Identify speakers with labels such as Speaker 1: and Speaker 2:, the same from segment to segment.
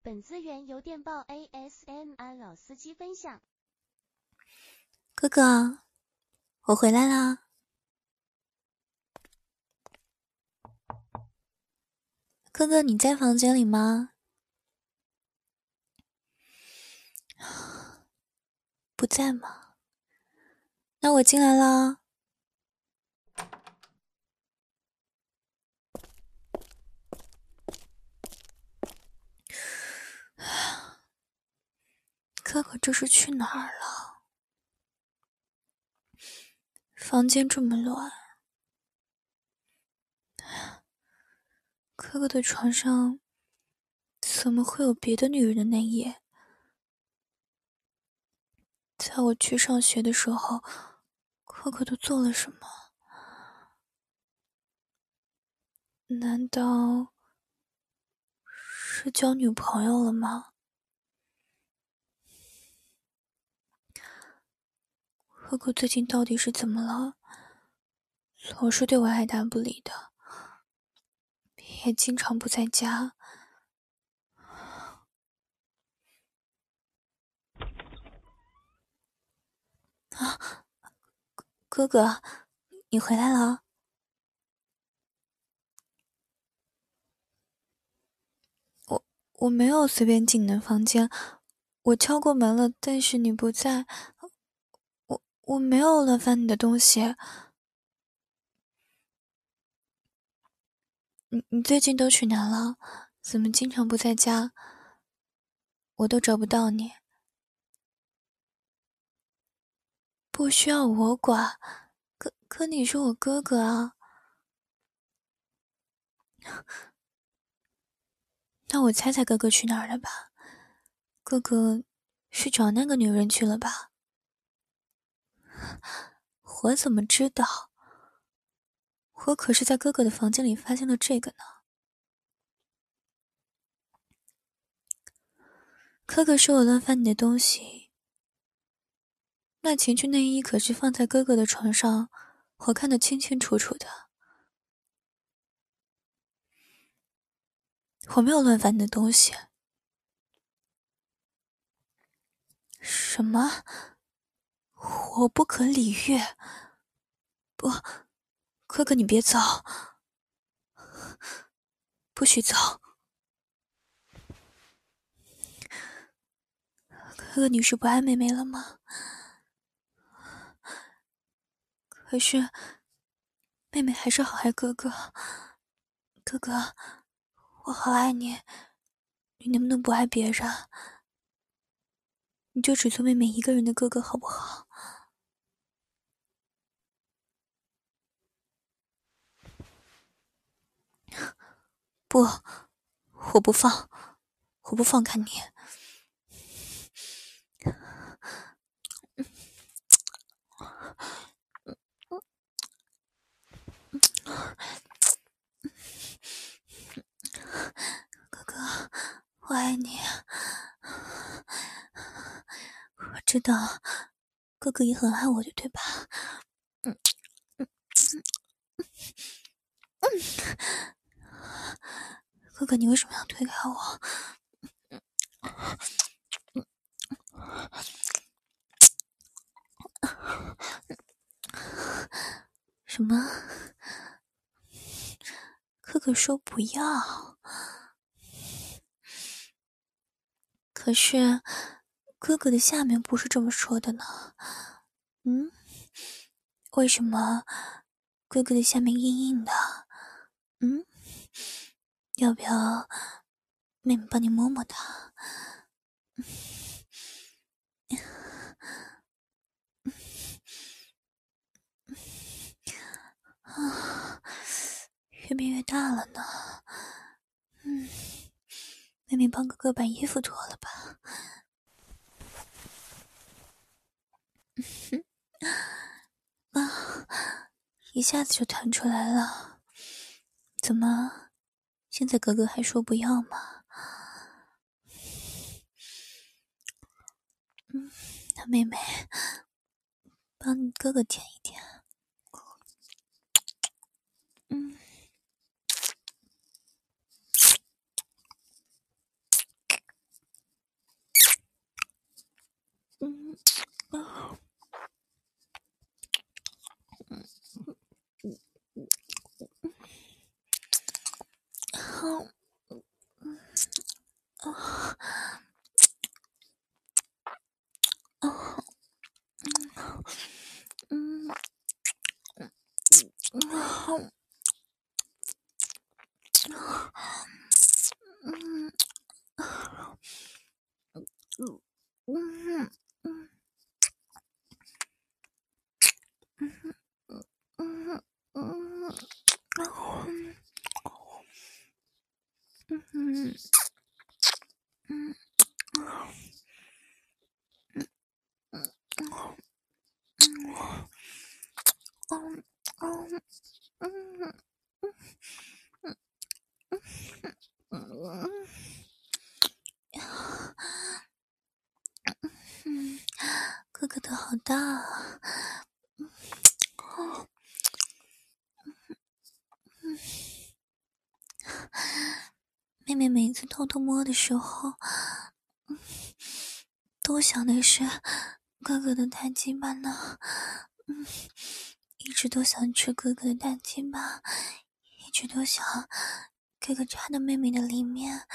Speaker 1: 本资源由电报 ASMR 老司机分享。
Speaker 2: 哥哥，我回来啦。哥哥，你在房间里吗？不在吗？那我进来啦。哥哥这是去哪儿了？房间这么乱，哥哥的床上怎么会有别的女人的内衣？在我去上学的时候，哥哥都做了什么？难道是交女朋友了吗？哥哥最近到底是怎么了？总是对我爱答不理的，也经常不在家。啊，哥哥，你回来了。我没有随便进你的房间，我敲过门了，但是你不在。我没有乱翻你的东西。你最近都去哪了？怎么经常不在家？我都找不到你。不需要我管，可你是我哥哥啊。那我猜猜哥哥去哪儿了吧？哥哥是找那个女人去了吧？我怎么知道？我可是在哥哥的房间里发现了这个呢。哥哥说我乱翻你的东西，那情趣内衣可是放在哥哥的床上，我看得清清楚楚的。我没有乱翻你的东西。什么？我不可理喻。不，哥哥你别走，不许走。哥哥你是不爱妹妹了吗？可是妹妹还是好爱哥哥。哥哥，我好爱你，你能不能不爱别人？你就只做妹妹一个人的哥哥好不好？不，我不放，我不放开你。哥哥，我爱你。我知道，哥哥也很爱我的，对吧？哥哥，你为什么要推开我？什么？哥哥说不要。可是哥哥的下面不是这么说的呢。为什么哥哥的下面硬硬的？要不要妹妹帮你摸摸他？啊，越变越大了呢。妹妹帮哥哥把衣服脱了吧。啊，一下子就弹出来了。怎么，现在哥哥还说不要吗？那妹妹帮你哥哥舔一舔。 哥哥的好大啊！妹妹每次偷偷摸的时候，都想的是哥哥的大鸡巴呢。一直都想吃哥哥的大鸡巴，一直都想哥哥插到妹妹的里面。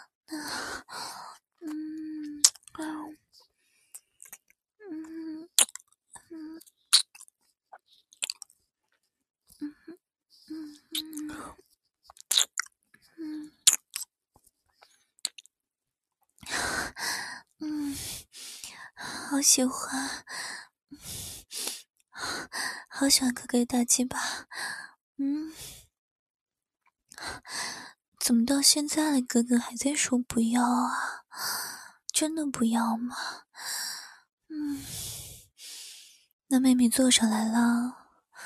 Speaker 2: 好喜欢，好喜欢哥哥的大鸡巴。怎么到现在了，哥哥还在说不要啊？真的不要吗？那妹妹坐上来了。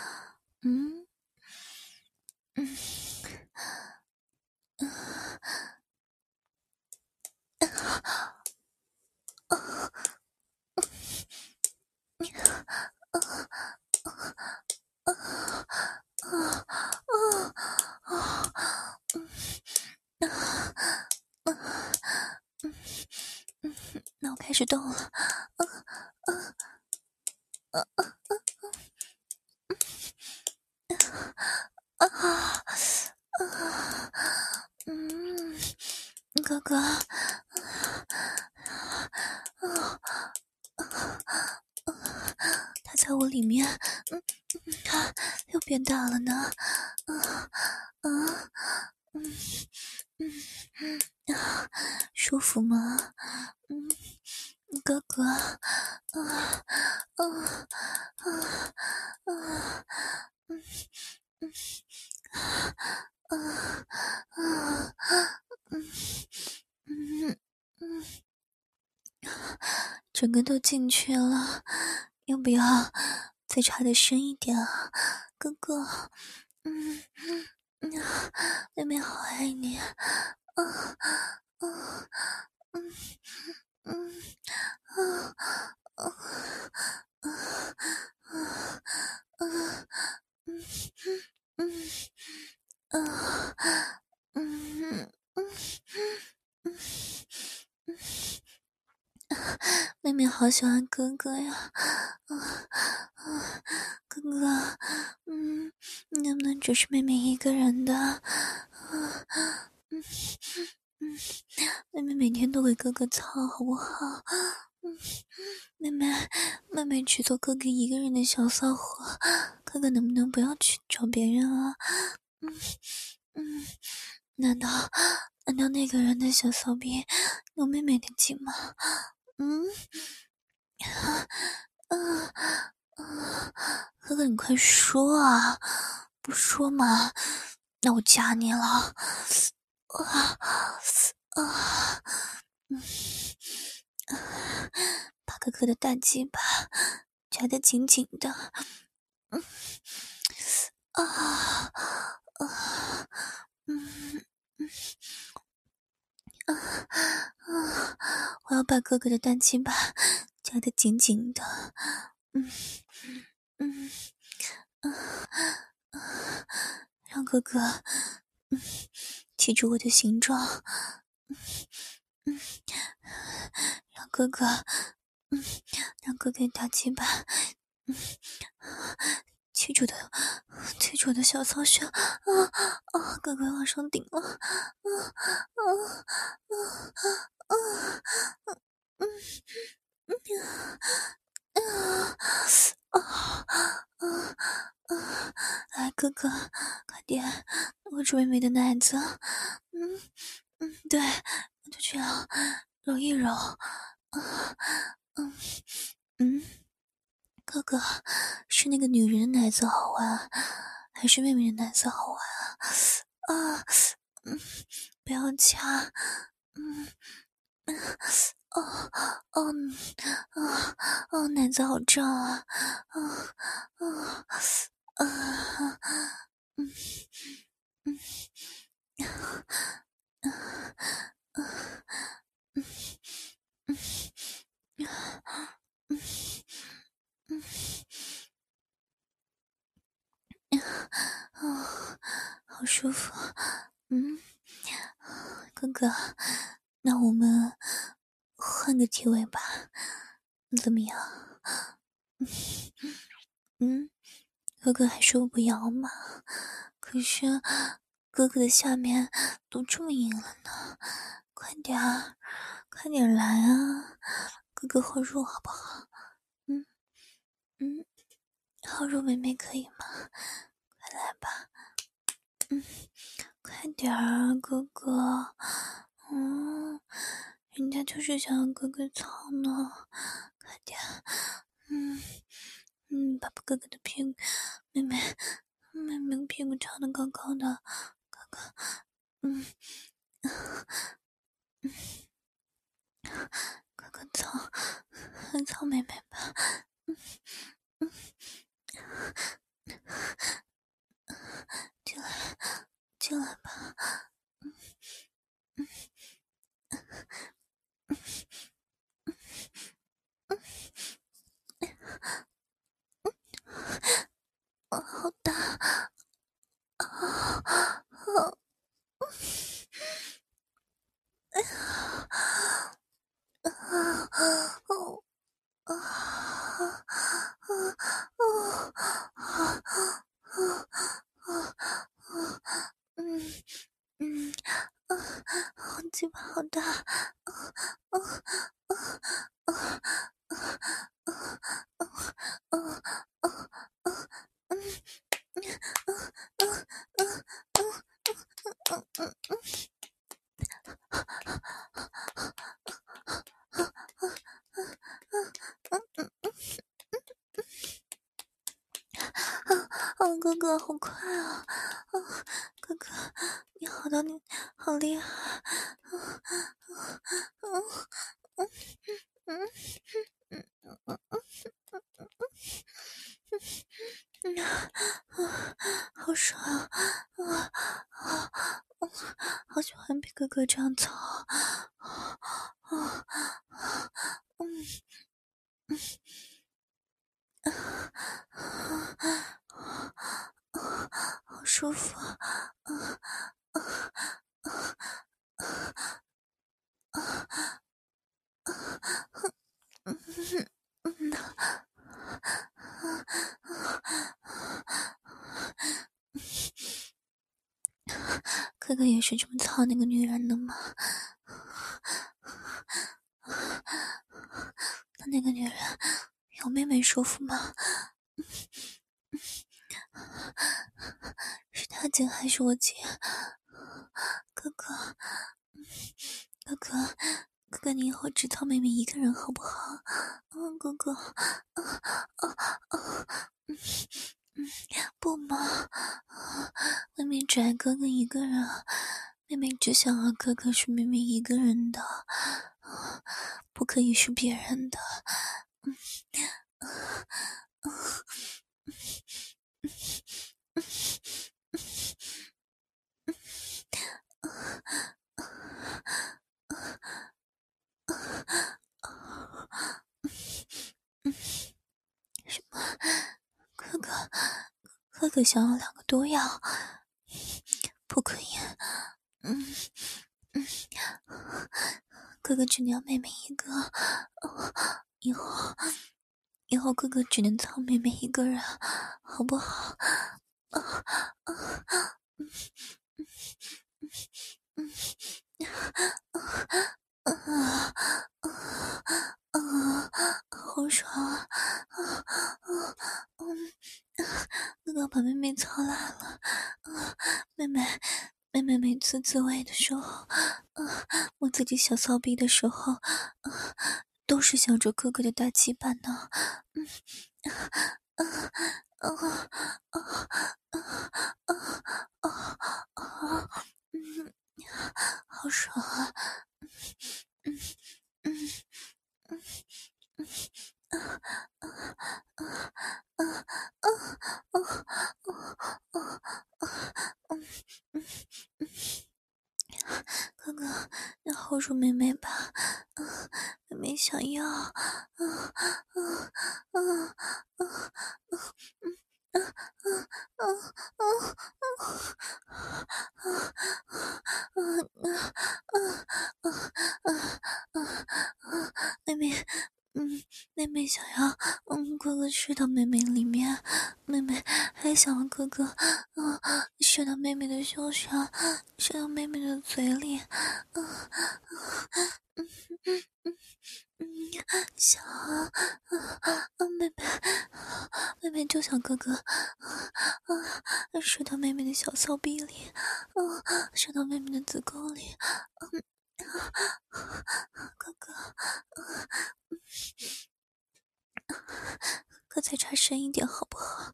Speaker 2: 那我开始动了。哥哥，他在我里面，他又变大了呢。舒服吗？哥哥，整个都进去了，要不要再插的深一点啊，哥哥？妹妹好爱你。妹妹好喜欢哥哥呀。哥哥，你能不能只是妹妹一个人的？妹妹每天都给哥哥操，好不好？妹妹只做哥哥一个人的小骚货，哥哥能不能不要去找别人啊？难道那个人的小骚逼有妹妹的劲吗？哥哥你快说啊，不说嘛，那我夹你了。把哥哥的大鸡巴夹得紧紧的。我要把哥哥的大鸡巴夹得紧紧的。让哥哥记住我的形状。让哥哥让哥哥大鸡巴，记住我的小骚穴哥哥往上顶了，来哥哥，快点握住妹妹的奶子，对，我就这样揉一揉，哥哥，是那个女人的奶子好玩，还是妹妹的奶子好玩啊？不要掐，奶子好胀啊，好舒服，哥哥，那我们换个体位吧，怎么样？哥哥还说不要嘛，可是哥哥的下面都这么硬了呢，快点来啊，哥哥好弱好不好？好弱妹妹可以吗？快来吧，快点儿，哥哥，人家就是想要哥哥操呢，快点，把哥哥的屁股，妹妹屁股翘得高高的，哥哥，哥哥操妹妹吧，进来吧，好大，好鸡巴好大，哥哥好快啊！哥哥，你好厉害！好爽好喜欢被哥哥这样操！好舒服哥哥也是这么操那个女人的吗？那个女人有妹妹舒服吗？是他姐还是我姐？哥哥，你以后只操妹妹一个人好不好？哥哥，不嘛，妹妹只爱哥哥一个人，妹妹只想要哥哥是妹妹一个人的，不可以是别人的。什么？哥哥想要两个都要，不可以。哥哥只要妹妹一个， 以后哥哥只能操妹妹一个人，好不好？好爽啊！哥哥把妹妹操烂了。妹妹每次自慰的时候，摸自己小骚逼的时候，都是想着哥哥的大鸡巴呢。好爽啊！哥哥，你 hold 住妹妹吧，妹妹想要，妹妹，妹妹想要，哥哥睡到妹妹里面，妹妹还想要哥哥，睡到妹妹的胸上，睡到妹妹的嘴里，想啊，妹妹就想哥哥，睡到妹妹的小骚逼里，睡到妹妹的子宫里，哥哥，哥再插深一点好不好？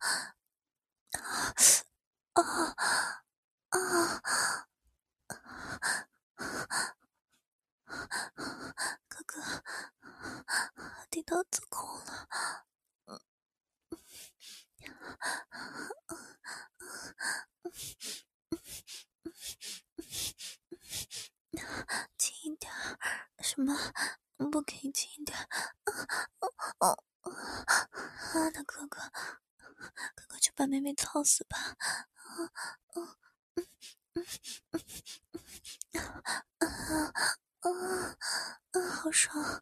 Speaker 2: 哥哥，滴到子宫了。轻一点，什么？不可以轻一点。那哥哥就把妹妹操死吧。好爽。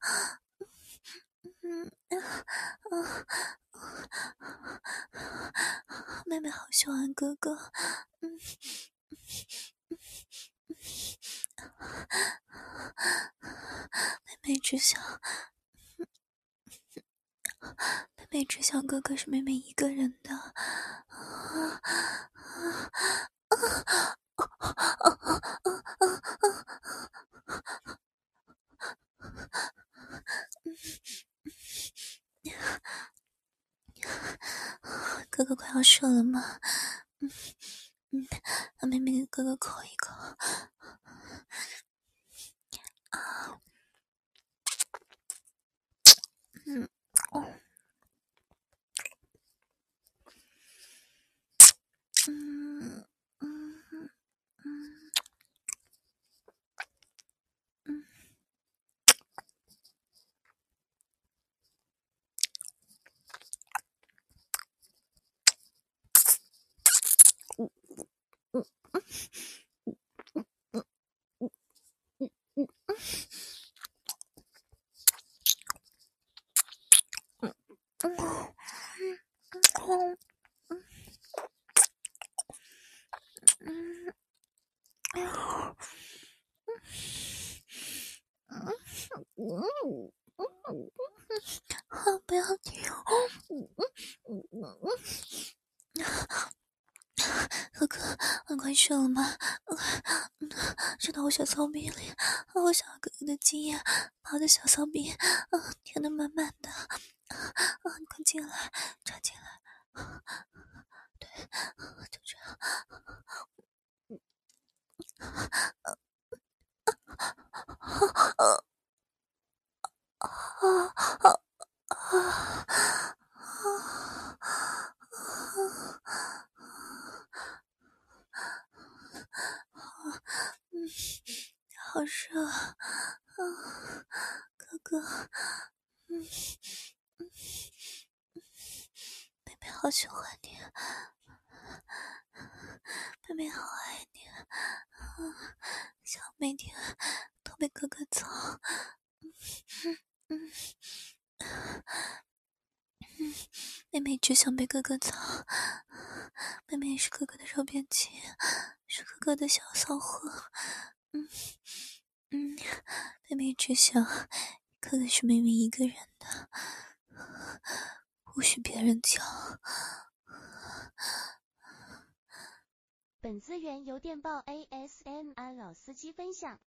Speaker 2: 妹妹好喜欢哥哥。妹妹只想哥哥是妹妹一个人的。哥哥快要射了吗？把妹妹的哥哥口一口。不要停！哥哥，快射了吗？射到我小骚逼里！我想要哥哥的经验，把我的小骚逼填得满满的！你快进来，插进来！对，就这样。好热啊！哥哥，妹妹好喜欢你，妹妹好爱你，想每天都被哥哥操。 妹妹只想被哥哥操，妹妹也是哥哥的肉便器，是哥哥的小骚货。妹妹只想哥哥是妹妹一个人的，不许别人抢。
Speaker 1: 本资源由电报 ASMR 老司机分享。